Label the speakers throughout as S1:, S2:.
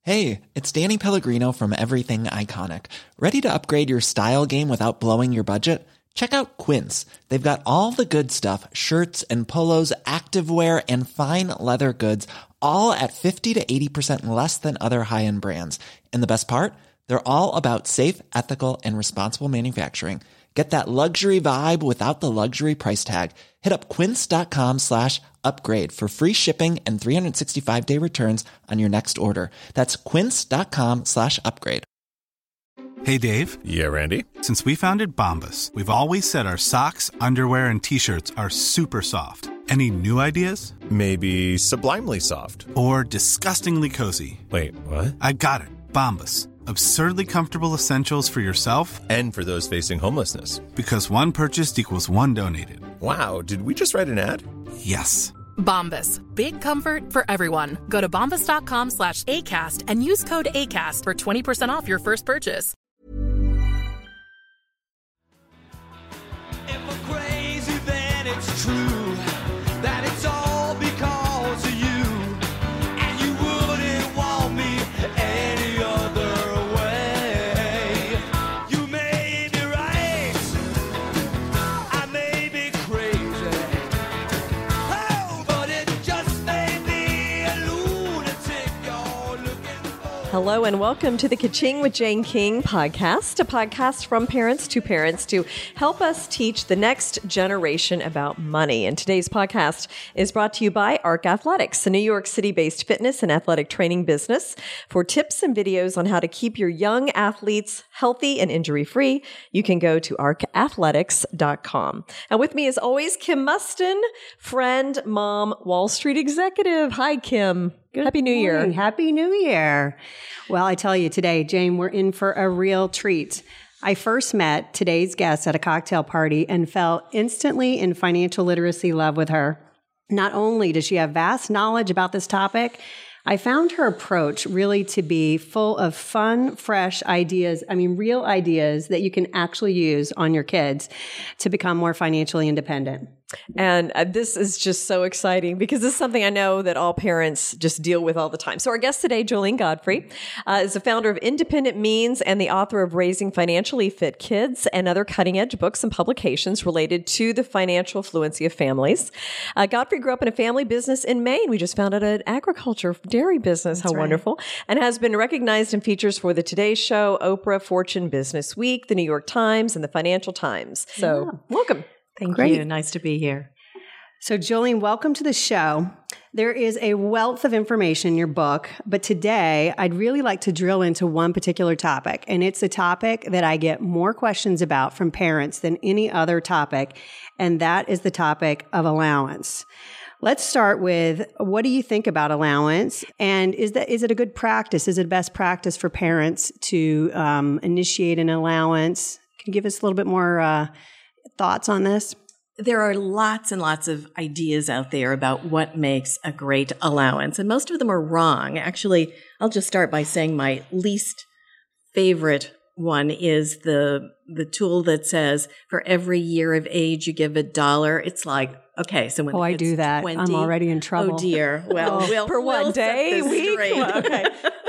S1: Hey, it's Danny Pellegrino from Everything Iconic. Ready to upgrade your style game without blowing your budget? Check out Quince. They've got all the good stuff, shirts and polos, activewear, and fine leather goods, all at 50 to 80% less than other high-end brands. And the best part? They're all about safe, ethical, and responsible manufacturing. Get that luxury vibe without the luxury price tag. Hit up quince.com/upgrade for free shipping and 365-day returns on your next order. That's quince.com/upgrade.
S2: Hey, Dave.
S3: Yeah, Randy.
S2: Since we founded Bombas, we've always said our socks, underwear, and T-shirts are super soft. Any new ideas?
S3: Maybe sublimely soft.
S2: Or disgustingly cozy.
S3: Wait, what?
S2: I got it. Bombas. Absurdly comfortable essentials for yourself
S3: and for those facing homelessness.
S2: Because one purchased equals one donated.
S3: Wow, did we just write an ad?
S2: Yes.
S4: Bombas. Big comfort for everyone. Go to bombas.com/ACAST and use code ACAST for 20% off your first purchase.
S5: If we're crazy, then it's true that it's all because of you, and you wouldn't want me any other way. You may be right, I may be crazy, oh, but it just may be a lunatic you're looking for.
S6: Hello and welcome to the Ka-Ching with Jane King podcast, a podcast from parents to help us teach the next generation about money. And today's podcast is brought to you by ARC Athletics, a New York City-based fitness and athletic training business. For tips and videos on how to keep your young athletes healthy and injury-free, you can go to arcathletics.com. And with me, as always, Kim Mustin, friend, mom, Wall Street executive. Hi, Kim. Happy New Year.
S7: Happy New Year. Well, I tell you today, Jane, we're in for a real treat. I first met today's guest at a cocktail party and fell instantly in financial literacy love with her. Not only does she have vast knowledge about this topic, I found her approach really to be full of fun, fresh ideas. I mean, real ideas that you can actually use on your kids to become more financially independent.
S6: And this is just so exciting because this is something I know that all parents just deal with all the time. So our guest today, Jolene Godfrey, is the founder of Independent Means and the author of Raising Financially Fit Kids and other cutting-edge books and publications related to the financial fluency of families. Godfrey grew up in a family business in Maine. We just found out an agriculture dairy business. That's How wonderful. And has been recognized in features for the Today Show, Oprah, Fortune, Business Week, the New York Times, and the Financial Times. So welcome.
S8: Thank you. Nice to be here.
S7: So, Jolene, welcome to the show. There is a wealth of information in your book, but today I'd really like to drill into one particular topic, and it's a topic that I get more questions about from parents than any other topic, and that is the topic of allowance. Let's start with, what do you think about allowance? And is it a good practice? Is it best practice for parents to initiate an allowance? Can you give us a little bit more thoughts on this?
S8: There are lots and lots of ideas out there about what makes a great allowance, and most of them are wrong. Actually, I'll just start by saying my least favorite one is the tool that says for every year of age you give $1. It's like, okay, so when
S7: I do that,
S8: 20,
S7: I'm already in trouble.
S8: Oh dear. Well,
S6: for one day, week.
S8: Well, okay.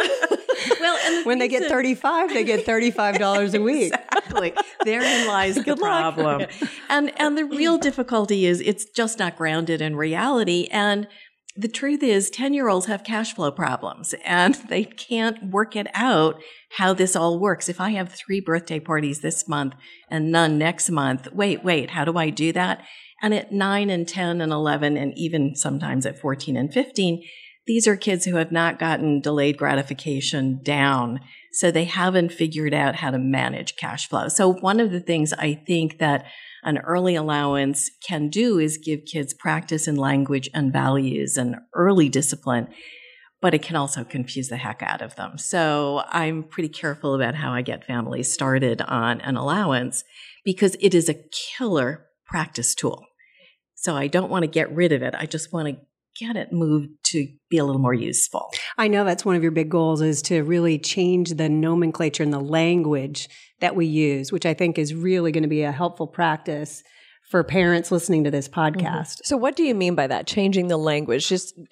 S8: Well, and
S7: when they get 35, they get $35 a week.
S8: Exactly. Therein lies the problem. And the real difficulty is it's just not grounded in reality. And the truth is 10-year-olds have cash flow problems and they can't work it out how this all works. If I have 3 birthday parties this month and none next month, wait, how do I do that? And at 9 and 10 and 11 and even sometimes at 14 and 15, these are kids who have not gotten delayed gratification down, so they haven't figured out how to manage cash flow. So one of the things I think that an early allowance can do is give kids practice in language and values and early discipline, but it can also confuse the heck out of them. So I'm pretty careful about how I get families started on an allowance because it is a killer practice tool. So I don't want to get rid of it. I just want to get it moved to be a little more useful.
S7: I know that's one of your big goals is to really change the nomenclature and the language that we use, which I think is really going to be a helpful practice for parents listening to this podcast.
S6: So what do you mean by that? Changing the language?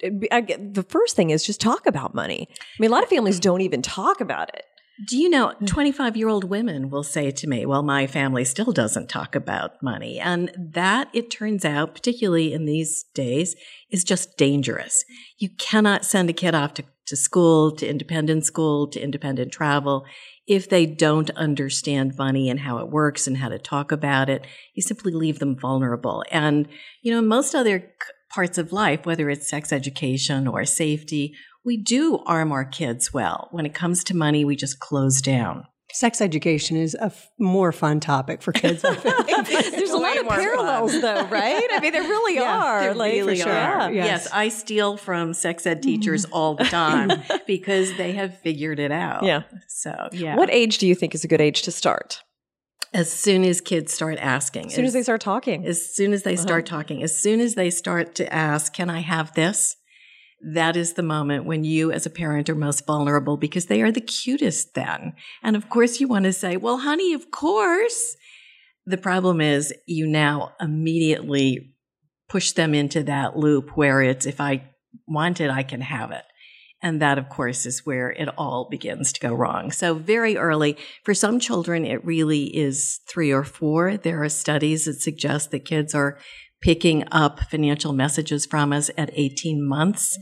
S6: The first thing is just talk about money. I mean, a lot of families don't even talk about it.
S8: Do you know, 25-year-old women will say to me, well, my family still doesn't talk about money. And that, it turns out, particularly in these days, is just dangerous. You cannot send a kid off to school, to independent travel, if they don't understand money and how it works and how to talk about it. You simply leave them vulnerable. And, in most other parts of life, whether it's sex education or safety, we do arm our kids well. When it comes to money, we just close down.
S7: Sex education is a more fun topic for kids.
S6: There's a lot of parallels, though, right? I mean, there really are.
S8: There really
S6: for sure.
S8: are. Yes, I steal from sex ed teachers all the time because they have figured it out.
S6: Yeah.
S8: So, yeah.
S6: What age do you think is a good age to start?
S8: As soon as kids start asking.
S6: As soon as they start talking.
S8: As soon as they start talking. As soon as they start to ask, can I have this? That is the moment when you as a parent are most vulnerable because they are the cutest then. And of course you want to say, well, honey, of course. The problem is you now immediately push them into that loop where it's, if I want it, I can have it. And that, of course, is where it all begins to go wrong. So very early, for some children, it really is 3 or 4. There are studies that suggest that kids are picking up financial messages from us at 18 months.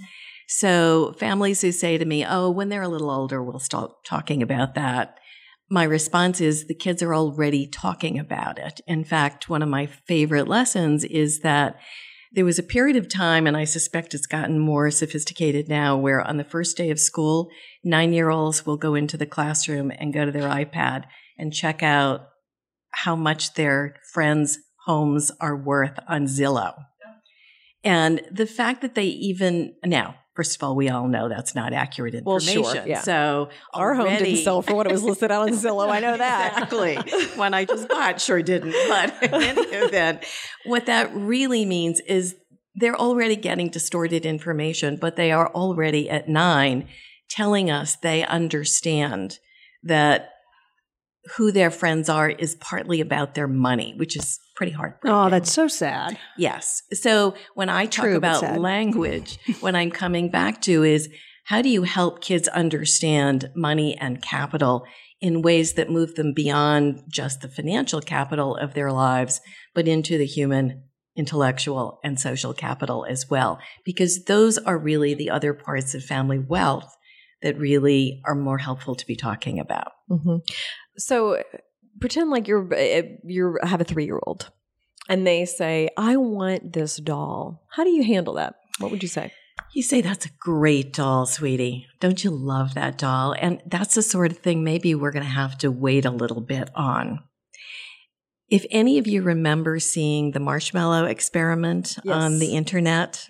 S8: So families who say to me, oh, when they're a little older, we'll start talking about that. My response is the kids are already talking about it. In fact, one of my favorite lessons is that there was a period of time, and I suspect it's gotten more sophisticated now, where on the first day of school, 9-year-olds will go into the classroom and go to their iPad and check out how much their friends' homes are worth on Zillow. And the fact that they even, now, first of all, we all know that's not accurate information.
S6: Well, sure, yeah.
S8: So
S6: our home didn't sell for what it was listed out on Zillow. I know that.
S8: Exactly. One I just bought sure didn't. But in any event, what that really means is they're already getting distorted information, but they are already at 9 telling us they understand that who their friends are is partly about their money, which is pretty heartbreaking.
S7: Oh, that's so sad.
S8: Yes. So when I talk about language, what I'm coming back to is how do you help kids understand money and capital in ways that move them beyond just the financial capital of their lives, but into the human, intellectual, and social capital as well? Because those are really the other parts of family wealth that really are more helpful to be talking about.
S6: Mm-hmm. So pretend like you have a 3-year-old and they say, I want this doll. How do you handle that? What would you say?
S8: You say, that's a great doll, sweetie. Don't you love that doll? And that's the sort of thing maybe we're going to have to wait a little bit on. If any of you remember seeing the marshmallow experiment on the internet,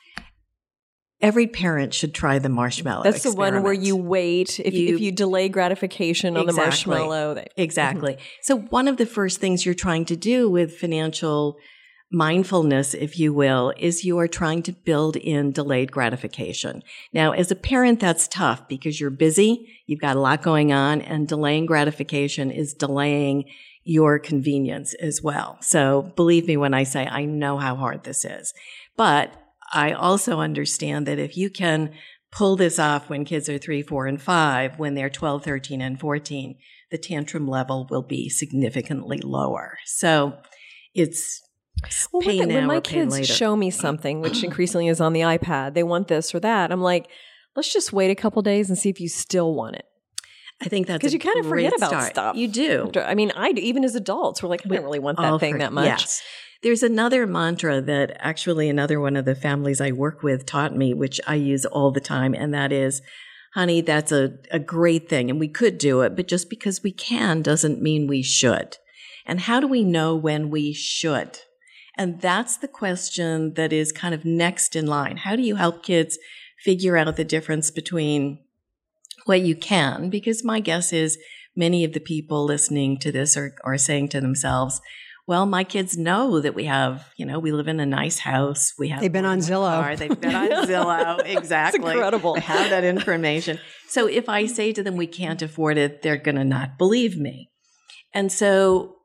S8: every parent should try the marshmallow
S6: That's
S8: experiment.
S6: The one where you wait. If you delay gratification on the marshmallow.
S8: Exactly. So one of the first things you're trying to do with financial mindfulness, if you will, is you are trying to build in delayed gratification. Now, as a parent, that's tough because you're busy, you've got a lot going on, and delaying gratification is delaying your convenience as well. So believe me when I say I know how hard this is. But I also understand that if you can pull this off when kids are 3, 4, and 5, when they're 12, 13, and 14, the tantrum level will be significantly lower. So it's pay now
S6: when my
S8: or pay
S6: kids
S8: later.
S6: show me something, which increasingly is on the iPad, they want this or that. I'm like, let's just wait a couple days and see if you still want it.
S8: I think that's
S6: because you kind of forget about stuff.
S8: You do.
S6: I mean, even as adults, we're like, I don't really want that thing that much.
S8: Yes. There's another mantra that actually another one of the families I work with taught me, which I use all the time, and that is, honey, that's a great thing, and we could do it, but just because we can doesn't mean we should. And how do we know when we should? And that's the question that is kind of next in line. How do you help kids figure out the difference between what you can? Because my guess is many of the people listening to this are saying to themselves, well, my kids know that we have, we live in a nice house.
S7: They've been on Zillow.
S8: They've been on Zillow. Exactly.
S6: It's incredible.
S8: They have that information. So if I say to them, we can't afford it, they're going to not believe me. And so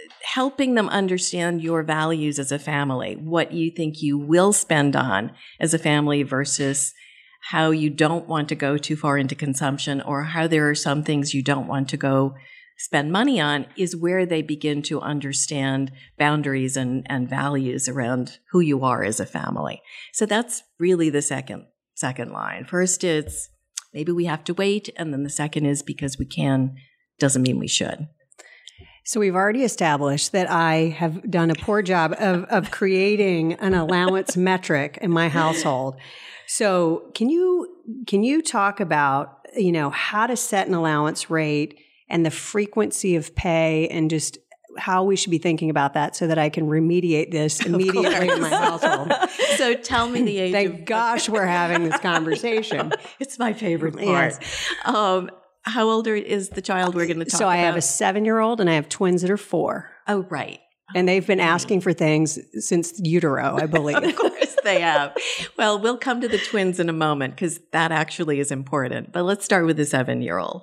S8: helping them understand your values as a family, what you think you will spend on as a family versus how you don't want to go too far into consumption, or how there are some things you don't want to go spend money on, is where they begin to understand boundaries and values around who you are as a family. So that's really the second line. First, it's maybe we have to wait. And then the second is because we can doesn't mean we should.
S7: So we've already established that I have done a poor job of creating an allowance metric in my household. So can you talk about, how to set an allowance rate and the frequency of pay and just how we should be thinking about that so that I can remediate this immediately in my household?
S8: So tell me the age.
S7: Thank gosh we're having this conversation.
S8: It's my favorite part.
S7: Yes.
S8: How old is the child we're going to talk about?
S7: So I have a 7-year-old and I have twins that are 4.
S8: Oh, right.
S7: And they've been asking for things since utero, I believe.
S8: Of course they have. Well, we'll come to the twins in a moment because that actually is important. But let's start with the 7-year-old.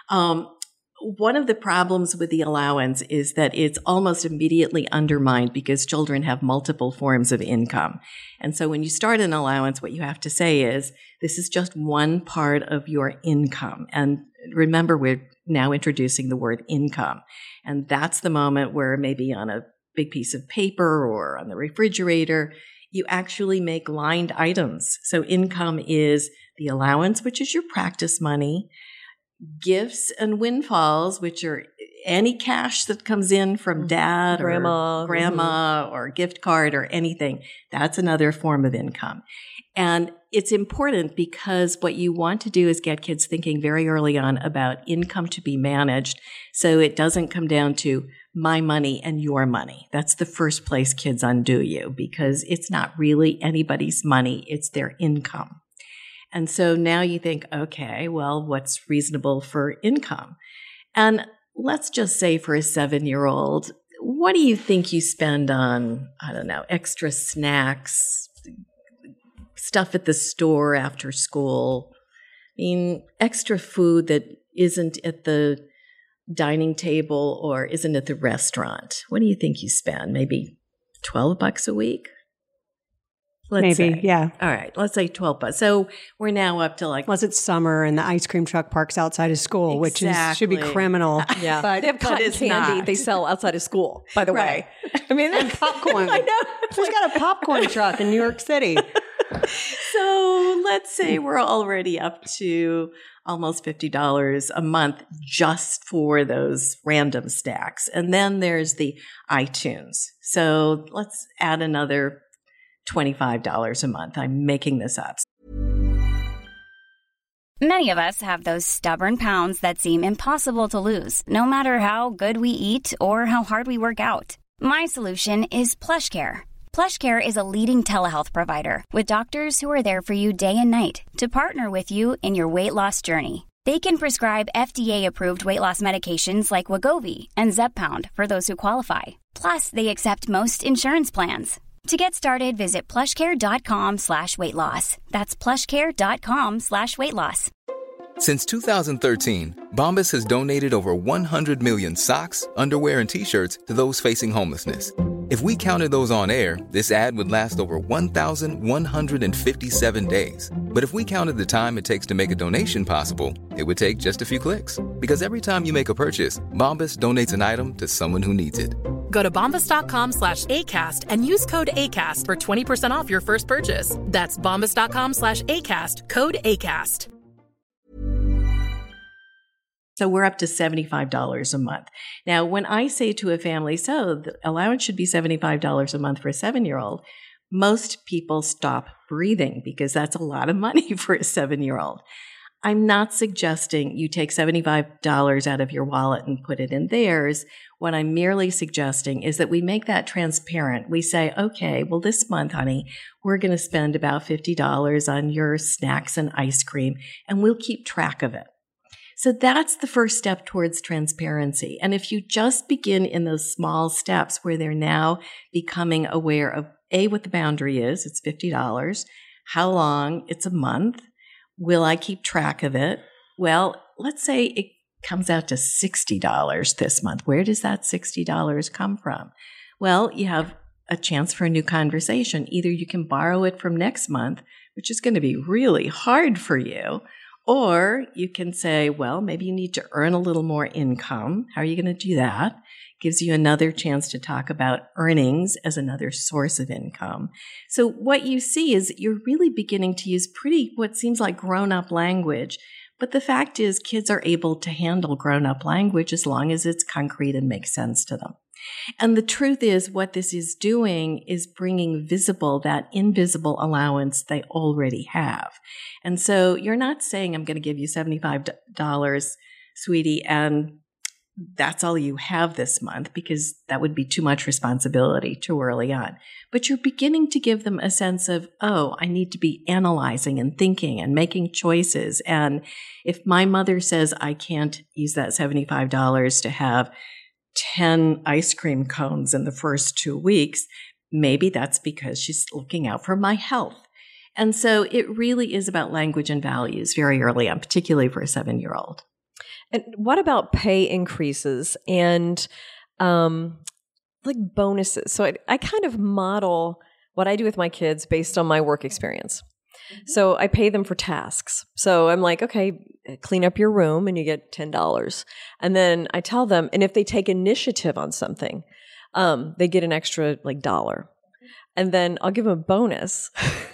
S8: One of the problems with the allowance is that it's almost immediately undermined because children have multiple forms of income. And so when you start an allowance, what you have to say is, this is just one part of your income. And remember, we're now introducing the word income. And that's the moment where maybe on a big piece of paper or on the refrigerator, you actually make lined items. So income is the allowance, which is your practice money, gifts and windfalls, which are any cash that comes in from dad or grandma or gift card or anything. That's another form of income. And it's important because what you want to do is get kids thinking very early on about income to be managed so it doesn't come down to my money and your money. That's the first place kids undo you because it's not really anybody's money, it's their income. And so now you think, okay, well, what's reasonable for income? And let's just say for a 7-year-old, what do you think you spend on, extra snacks, stuff at the store after school? I mean, extra food that isn't at the dining table or isn't at the restaurant. What do you think you spend? Maybe $12 a week? Let's say.
S7: Yeah.
S8: All right. Let's say $12. So we're now up to
S7: unless it's summer and the ice cream truck parks outside of school, which should be criminal.
S6: Yeah.
S7: But
S6: they have cotton candy they sell outside of school, by the way. I mean,
S7: and popcorn. I know. Who's got a popcorn truck in New York City?
S8: So let's say we're already up to almost $50 a month just for those random stacks. And then there's the iTunes. So let's add another $25 a month. I'm making this up.
S9: Many of us have those stubborn pounds that seem impossible to lose, no matter how good we eat or how hard we work out. My solution is PlushCare. PlushCare is a leading telehealth provider with doctors who are there for you day and night to partner with you in your weight loss journey. They can prescribe FDA-approved weight loss medications like Wegovy and Zepbound for those who qualify. Plus, they accept most insurance plans. To get started, visit plushcare.com/weightloss. That's plushcare.com/weightloss.
S10: Since 2013, Bombas has donated over 100 million socks, underwear, and T-shirts to those facing homelessness. If we counted those on air, this ad would last over 1,157 days. But if we counted the time it takes to make a donation possible, it would take just a few clicks. Because every time you make a purchase, Bombas donates an item to someone who needs it.
S4: Go to bombas.com/ACAST and use code ACAST for 20% off your first purchase. That's bombas.com/ACAST, code ACAST.
S8: So we're up to $75 a month. Now, when I say to a family, so the allowance should be $75 a month for a 7-year-old, most people stop breathing because that's a lot of money for a 7-year-old. I'm not suggesting you take $75 out of your wallet and put it in theirs. What I'm merely suggesting is that we make that transparent. We say, okay, well, this month, honey, we're going to spend about $50 on your snacks and ice cream, and we'll keep track of it. So that's the first step towards transparency. And if you just begin in those small steps where they're now becoming aware of A, what the boundary is, it's $50, how long, it's a month, will I keep track of it? Well, let's say it comes out to $60 this month. Where does that $60 come from? Well, you have a chance for a new conversation. Either you can borrow it from next month, which is going to be really hard for you, or you can say, well, maybe you need to earn a little more income. How are you going to do that? Gives you another chance to talk about earnings as another source of income. So what you see is you're really beginning to use what seems like grown-up language. But the fact is kids are able to handle grown-up language as long as it's concrete and makes sense to them. And the truth is what this is doing is bringing visible that invisible allowance they already have. And so you're not saying, I'm going to give you $75, sweetie, and that's all you have this month, because that would be too much responsibility too early on. But you're beginning to give them a sense of, oh, I need to be analyzing and thinking and making choices. And if my mother says I can't use that $75 to have 10 ice cream cones in the first 2 weeks, maybe that's because she's looking out for my health. And so it really is about language and values very early on, particularly for a 7-year-old.
S6: And what about pay increases and like bonuses? So I kind of model what I do with my kids based on my work experience. So I pay them for tasks. So I'm like, okay, clean up your room and you get $10. And then I tell them, and if they take initiative on something, they get an extra like $1. And then I'll give them a bonus.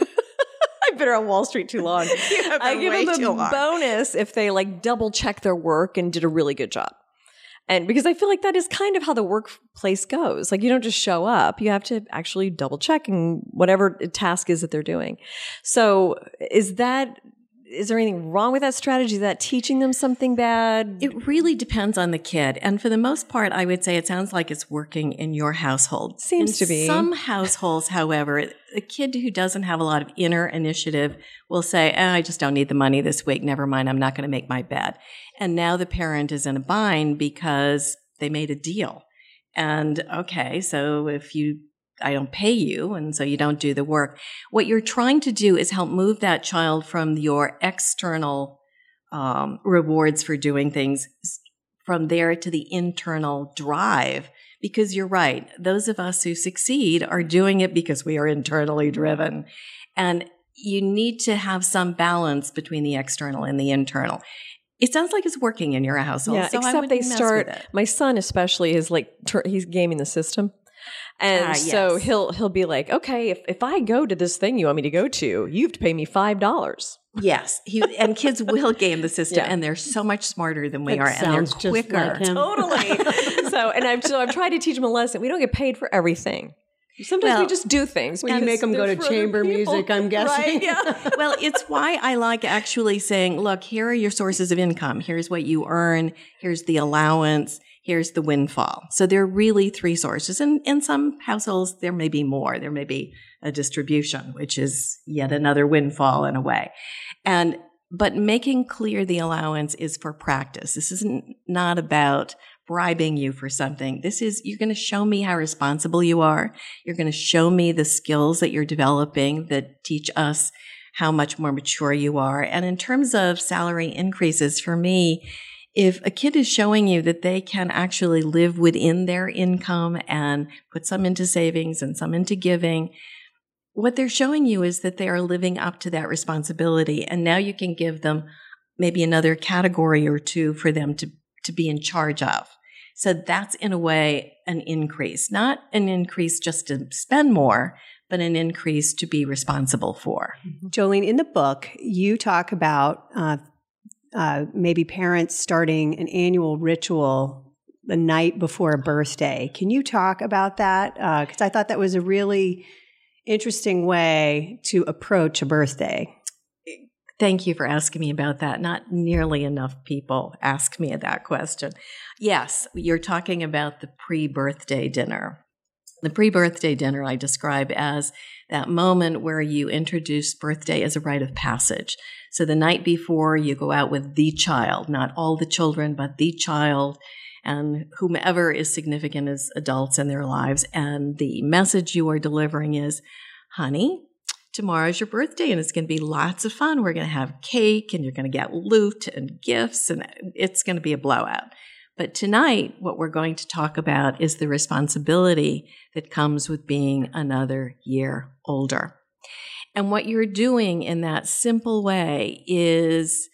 S6: I've been around Wall Street too long. I give them a bonus if they like double check their work and did a really good job. And because I feel like that is kind of how the workplace goes. Like you don't just show up. You have to actually double check and whatever task is that they're doing. So is there anything wrong with that strategy? Is that teaching them something bad?
S8: It really depends on the kid. And for the most part, I would say it sounds like it's working in your household.
S6: Seems to be.
S8: Some households, however, a kid who doesn't have a lot of inner initiative will say, I just don't need the money this week. Never mind. I'm not going to make my bed. And now the parent is in a bind because they made a deal. And okay, so I don't pay you, and so you don't do the work. What you're trying to do is help move that child from your external rewards for doing things, from there to the internal drive. Because you're right, those of us who succeed are doing it because we are internally driven. And you need to have some balance between the external and the internal. It sounds like it's working in your household.
S6: Yeah,
S8: so
S6: except they start, my son especially is like, he's gaming the system. And so he'll be like, okay, if I go to this thing you want me to go to, you have to pay me $5.
S8: Yes. And kids will game the system, and they're so much smarter than we are, and they're quicker.
S7: Like
S6: Totally. So I've tried to teach them a lesson. We don't get paid for everything. Sometimes we just do things.
S7: When you make them go to chamber music, I'm guessing.
S6: Right? Yeah.
S8: Well, it's why I like actually saying, look, here are your sources of income. Here's what you earn. Here's the allowance. Here's the windfall. So there are really 3 sources. And in some households, there may be more. There may be a distribution, which is yet another windfall in a way. But making clear the allowance is for practice. This isn't not about bribing you for something. This is, you're going to show me how responsible you are. You're going to show me the skills that you're developing that teach us how much more mature you are. And in terms of salary increases, for me, if a kid is showing you that they can actually live within their income and put some into savings and some into giving, what they're showing you is that they are living up to that responsibility. And now you can give them maybe another category or 2 for them to be in charge of. So that's, in a way, an increase. Not an increase just to spend more, but an increase to be responsible for.
S7: Jolene, in the book, you talk about maybe parents starting an annual ritual the night before a birthday. Can you talk about that? Because I thought that was a really interesting way to approach a birthday.
S8: Thank you for asking me about that. Not nearly enough people ask me that question. Yes, you're talking about the pre-birthday dinner. The pre-birthday dinner I describe as that moment where you introduce birthday as a rite of passage. So the night before, you go out with the child, not all the children, but the child and whomever is significant as adults in their lives. And the message you are delivering is, honey, tomorrow's your birthday and it's going to be lots of fun. We're going to have cake and you're going to get loot and gifts and it's going to be a blowout. But tonight, what we're going to talk about is the responsibility that comes with being another year older. And what you're doing in that simple way is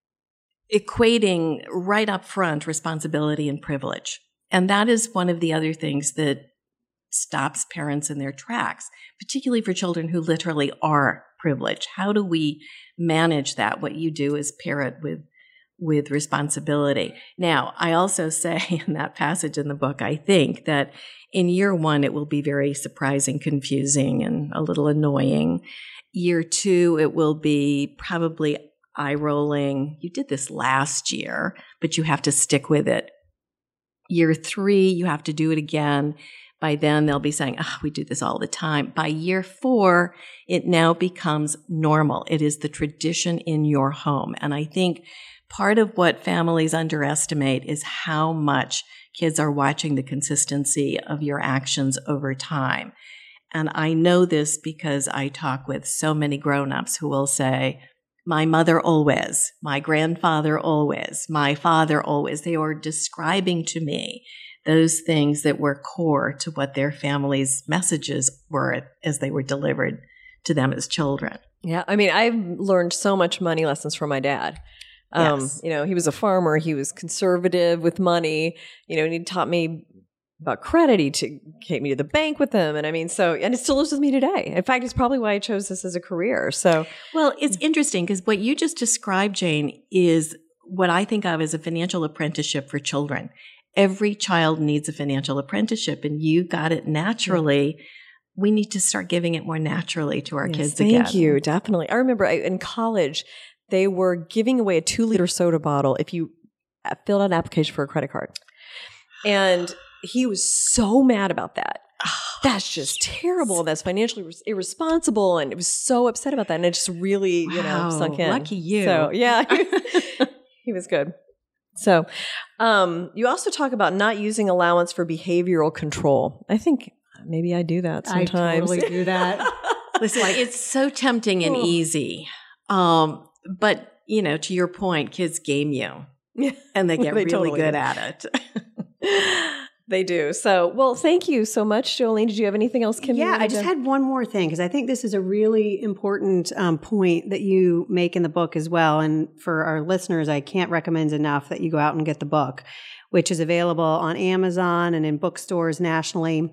S8: equating right up front responsibility and privilege. And that is one of the other things that stops parents in their tracks, particularly for children who literally are privileged. How do we manage that? What you do is pair it with responsibility. Now, I also say in that passage in the book, I think that in year one, it will be very surprising, confusing, and a little annoying. Year two, it will be probably eye-rolling. You did this last year, but you have to stick with it. Year three, you have to do it again. By then, they'll be saying, we do this all the time. By year four, it now becomes normal. It is the tradition in your home. And I think part of what families underestimate is how much kids are watching the consistency of your actions over time. And I know this because I talk with so many grown-ups who will say, my mother always, my grandfather always, my father always. They are describing to me those things that were core to what their family's messages were as they were delivered to them as children.
S6: Yeah. I mean, I've learned so much money lessons from my dad.
S8: Yes.
S6: He was a farmer. He was conservative with money, and he taught me about credit. He take me to the bank with him. And and it still lives with me today. In fact, it's probably why I chose this as a career. So,
S8: well, it's interesting because what you just described, Jane, is what I think of as a financial apprenticeship for children. Every child needs a financial apprenticeship, and you got it naturally. We need to start giving it more naturally to our kids again.
S6: Thank you. Definitely. I remember in college, they were giving away a 2-liter soda bottle if you filled out an application for a credit card. And he was so mad about that. That's just terrible. That's financially irresponsible. And it was so upset about that. And it just really, sunk in.
S8: Lucky you.
S6: So, yeah, he was good. So, you also talk about not using allowance for behavioral control. I think maybe I do that sometimes.
S7: I totally do that.
S8: Listen, it's so tempting and easy. But, to your point, kids game you. And they get really totally good at it.
S6: They do. So, well, thank you so much, Jolene. Did you have anything else, Kim?
S7: Yeah, I just had one more thing because I think this is a really important point that you make in the book as well. And for our listeners, I can't recommend enough that you go out and get the book, which is available on Amazon and in bookstores nationally.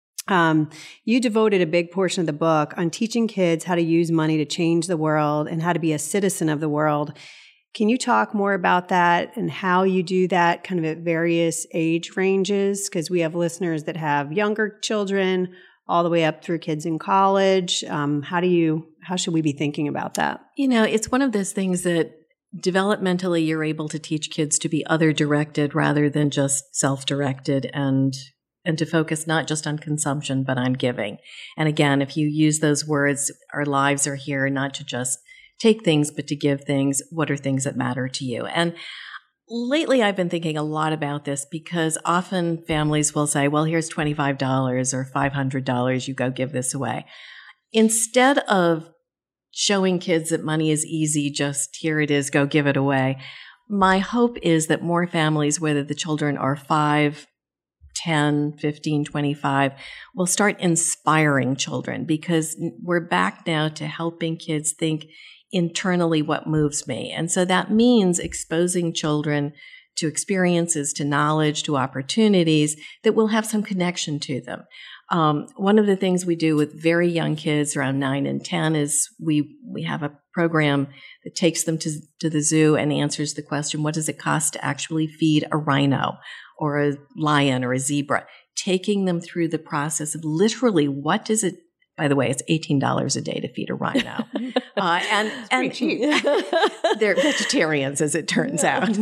S7: You devoted a big portion of the book on teaching kids how to use money to change the world and how to be a citizen of the world. Can you talk more about that and how you do that kind of at various age ranges? Because we have listeners that have younger children all the way up through kids in college. How should we be thinking about that?
S8: It's one of those things that developmentally you're able to teach kids to be other directed rather than just self-directed and to focus not just on consumption, but on giving. And again, if you use those words, our lives are here not to just take things, but to give things. What are things that matter to you? And lately I've been thinking a lot about this because often families will say, well, here's $25 or $500. You go give this away. Instead of showing kids that money is easy, just here it is, go give it away. My hope is that more families, whether the children are 5, 10, 15, 25, will start inspiring children because we're back now to helping kids think internally what moves me. And so that means exposing children to experiences, to knowledge, to opportunities that will have some connection to them. One of the things we do with very young kids around 9 and 10 is we have a program that takes them to the zoo and answers the question, what does it cost to actually feed a rhino or a lion or a zebra? Taking them through the process of literally what does it. By the way, it's $18 a day to feed a rhino. And cheap. They're vegetarians, as it turns out.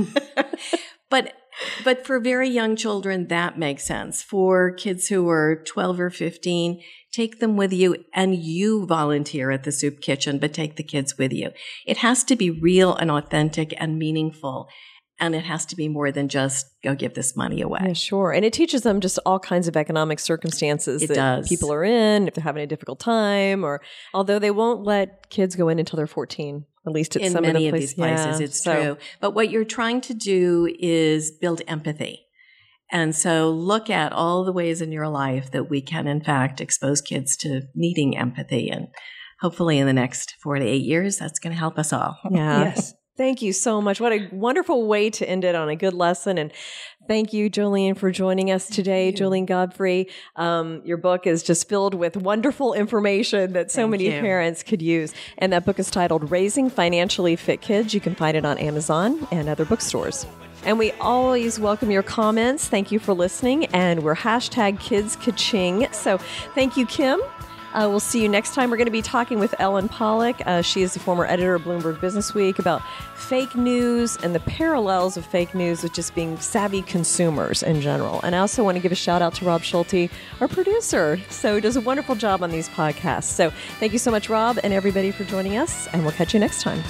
S8: But for very young children, that makes sense. For kids who are 12 or 15, take them with you and you volunteer at the soup kitchen, but take the kids with you. It has to be real and authentic and meaningful. And it has to be more than just go give this money away.
S6: Yeah, sure. And it teaches them just all kinds of economic circumstances that people are in, if they're having a difficult time, or although they won't let kids go in until they're 14, at least at some of the places.
S8: These places, it's true. But what you're trying to do is build empathy. And so look at all the ways in your life that we can, in fact, expose kids to needing empathy. And hopefully in the next 4 to 8 years, that's going to help us all.
S6: Yeah.
S7: Yes.
S6: Thank you so much. What a wonderful way to end it on a good lesson. And thank you, Jolene, for joining us today. Jolene Godfrey, your book is just filled with wonderful information that so many parents could use. And that book is titled Raising Financially Fit Kids. You can find it on Amazon and other bookstores. And we always welcome your comments. Thank you for listening. And we're #KidsKaching. So thank you, Kim. We'll see you next time. We're going to be talking with Ellen Pollack. She is the former editor of Bloomberg Businessweek, about fake news and the parallels of fake news with just being savvy consumers in general. And I also want to give a shout out to Rob Schulte, our producer. So he does a wonderful job on these podcasts. So thank you so much, Rob, and everybody for joining us. And we'll catch you next time.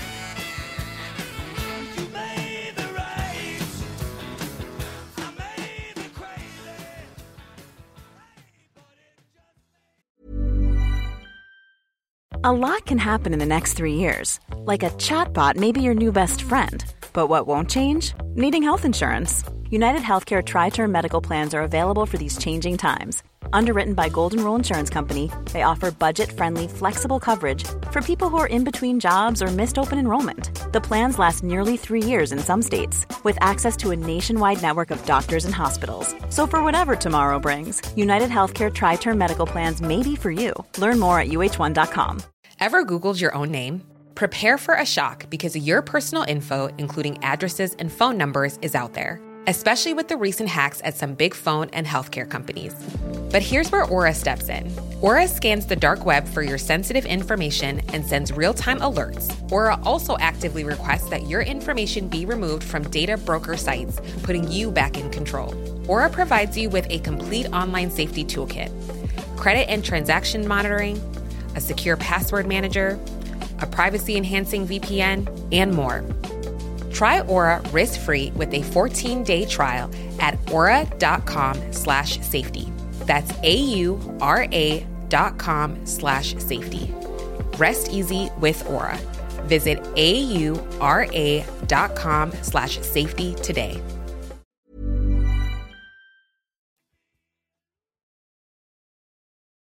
S11: A lot can happen in the next 3 years. Like a chatbot may be your new best friend. But what won't change? Needing health insurance. United Healthcare Tri-Term Medical Plans are available for these changing times. Underwritten by Golden Rule Insurance Company, they offer budget-friendly, flexible coverage for people who are in between jobs or missed open enrollment. The plans last nearly 3 years in some states, with access to a nationwide network of doctors and hospitals. So for whatever tomorrow brings, United Healthcare Tri-Term Medical Plans may be for you. Learn more at uh1.com.
S12: Ever Googled your own name? Prepare for a shock because your personal info, including addresses and phone numbers, is out there, especially with the recent hacks at some big phone and healthcare companies. But here's where Aura steps in. Aura scans the dark web for your sensitive information and sends real-time alerts. Aura also actively requests that your information be removed from data broker sites, putting you back in control. Aura provides you with a complete online safety toolkit, credit and transaction monitoring, a secure password manager, a privacy-enhancing VPN, and more. Try Aura risk-free with a 14-day trial at aura.com/safety. That's AURA.com/safety. Rest easy with Aura. Visit AURA.com/safety today.